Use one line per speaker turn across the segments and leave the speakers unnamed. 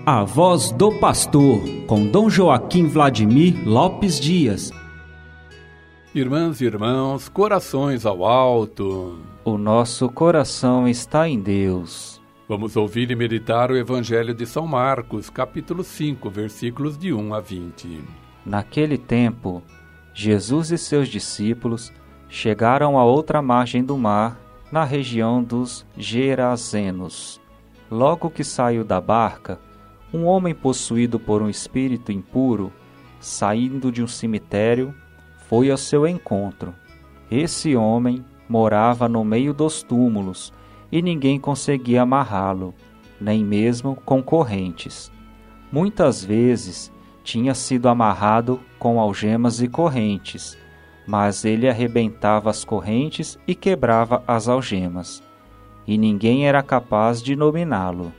A Voz do Pastor, com Dom Joaquim Vladimir Lopes Dias.
Irmãs e irmãos, corações ao alto.
O nosso coração está em Deus.
Vamos ouvir e meditar o Evangelho de São Marcos, capítulo 5, versículos de 1 a 20.
Naquele tempo, Jesus e seus discípulos chegaram à outra margem do mar, na região dos Gerazenos. Logo que saiu da barca, um homem possuído por um espírito impuro, saindo de um cemitério, foi ao seu encontro. Esse homem morava no meio dos túmulos e ninguém conseguia amarrá-lo, nem mesmo com correntes. Muitas vezes tinha sido amarrado com algemas e correntes, mas ele arrebentava as correntes e quebrava as algemas, e ninguém era capaz de dominá-lo.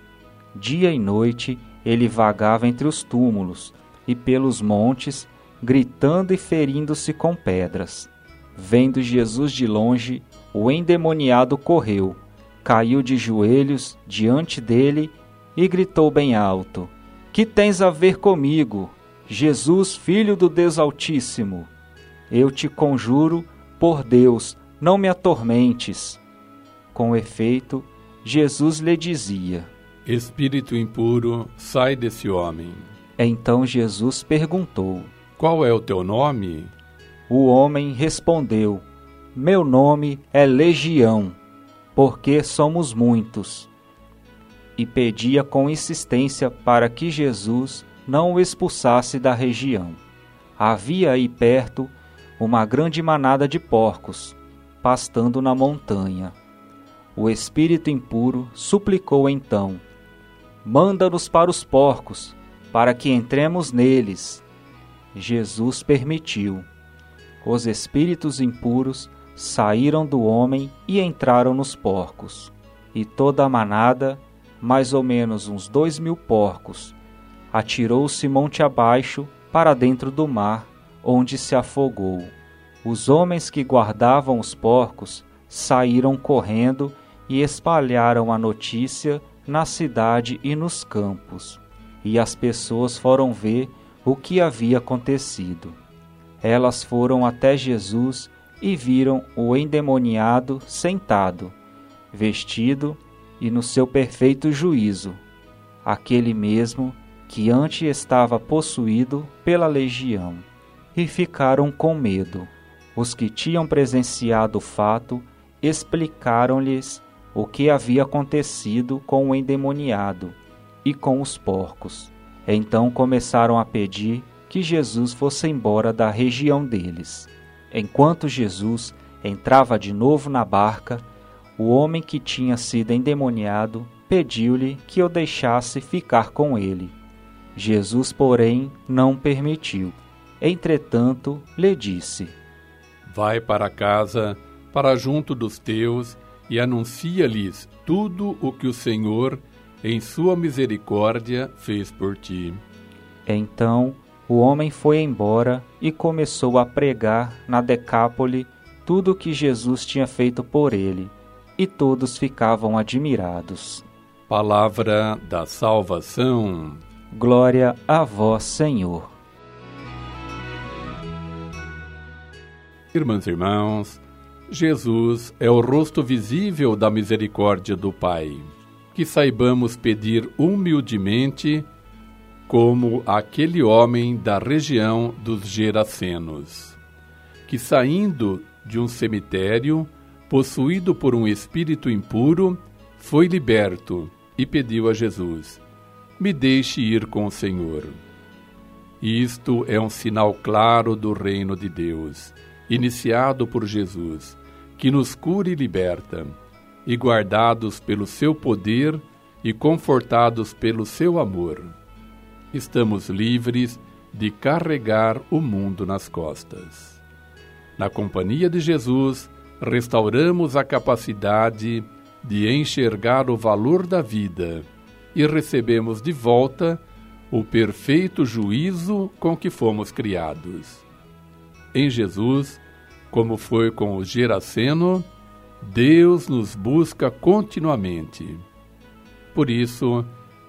Dia e noite ele vagava entre os túmulos e pelos montes, gritando e ferindo-se com pedras. Vendo Jesus de longe, o endemoniado correu, caiu de joelhos diante dele e gritou bem alto: "Que tens a ver comigo, Jesus, Filho do Deus Altíssimo? Eu te conjuro, por Deus, não me atormentes." Com efeito, Jesus lhe dizia:
"Espírito impuro, sai desse homem."
Então Jesus perguntou:
"Qual é o teu nome?"
O homem respondeu: "Meu nome é Legião, porque somos muitos." E pedia com insistência para que Jesus não o expulsasse da região. Havia aí perto uma grande manada de porcos, pastando na montanha. O espírito impuro suplicou então: "Manda-nos para os porcos, para que entremos neles." Jesus permitiu. Os espíritos impuros saíram do homem e entraram nos porcos. E toda a manada, mais ou menos uns 2.000 porcos, atirou-se monte abaixo para dentro do mar, onde se afogou. Os homens que guardavam os porcos saíram correndo e espalharam a notícia na cidade e nos campos, e as pessoas foram ver o que havia acontecido. Elas foram até Jesus e viram o endemoniado sentado, vestido e no seu perfeito juízo, aquele mesmo que antes estava possuído pela legião, e ficaram com medo. Os que tinham presenciado o fato explicaram-lhes o que havia acontecido com o endemoniado e com os porcos. Então começaram a pedir que Jesus fosse embora da região deles. Enquanto Jesus entrava de novo na barca, o homem que tinha sido endemoniado pediu-lhe que o deixasse ficar com ele. Jesus, porém, não permitiu. Entretanto, lhe disse:
"Vai para casa, para junto dos teus, e anuncia-lhes tudo o que o Senhor, em sua misericórdia, fez por ti."
Então o homem foi embora e começou a pregar na Decápole tudo o que Jesus tinha feito por ele, e todos ficavam admirados.
Palavra da salvação.
Glória a vós, Senhor.
Irmãs e irmãos, Jesus é o rosto visível da misericórdia do Pai. Que saibamos pedir humildemente, como aquele homem da região dos Gerazenos, que saindo de um cemitério, possuído por um espírito impuro, foi liberto e pediu a Jesus: "Me deixe ir com o Senhor." Isto é um sinal claro do reino de Deus, iniciado por Jesus, que nos cura e liberta, e guardados pelo seu poder e confortados pelo seu amor, estamos livres de carregar o mundo nas costas. Na companhia de Jesus, restauramos a capacidade de enxergar o valor da vida e recebemos de volta o perfeito juízo com que fomos criados. Em Jesus, como foi com o Geraseno, Deus nos busca continuamente. Por isso,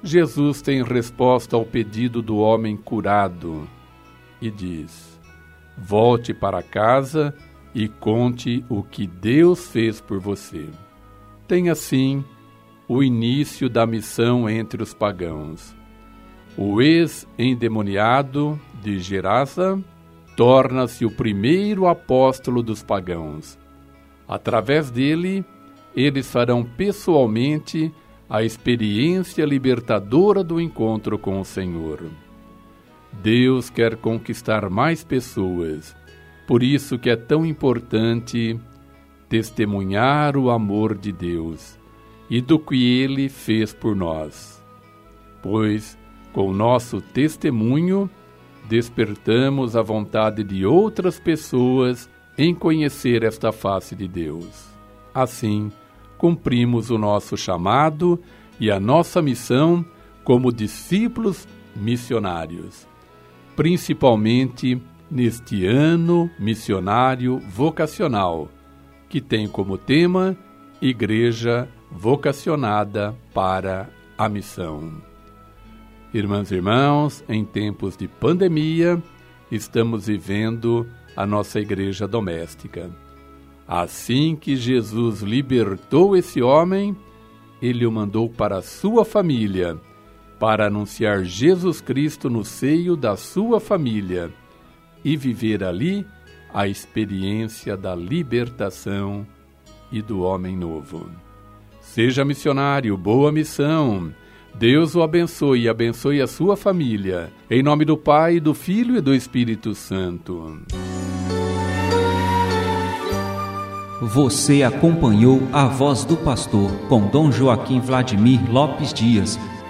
Jesus tem resposta ao pedido do homem curado e diz: volte para casa e conte o que Deus fez por você. Tem assim o início da missão entre os pagãos. O ex-endemoniado de Gerasa torna-se o primeiro apóstolo dos pagãos. Através dele, eles farão pessoalmente a experiência libertadora do encontro com o Senhor. Deus quer conquistar mais pessoas, por isso que é tão importante testemunhar o amor de Deus e do que Ele fez por nós. Pois, com o nosso testemunho, despertamos a vontade de outras pessoas em conhecer esta face de Deus. Assim, cumprimos o nosso chamado e a nossa missão como discípulos missionários, principalmente neste ano missionário vocacional, que tem como tema Igreja Vocacionada para a Missão. Irmãs e irmãos, em tempos de pandemia, estamos vivendo a nossa igreja doméstica. Assim que Jesus libertou esse homem, ele o mandou para a sua família, para anunciar Jesus Cristo no seio da sua família e viver ali a experiência da libertação e do homem novo. Seja missionário, boa missão. Deus o abençoe e abençoe a sua família. Em nome do Pai, do Filho e do Espírito Santo.
Você acompanhou a Voz do Pastor com Dom Joaquim Vladimir Lopes Dias,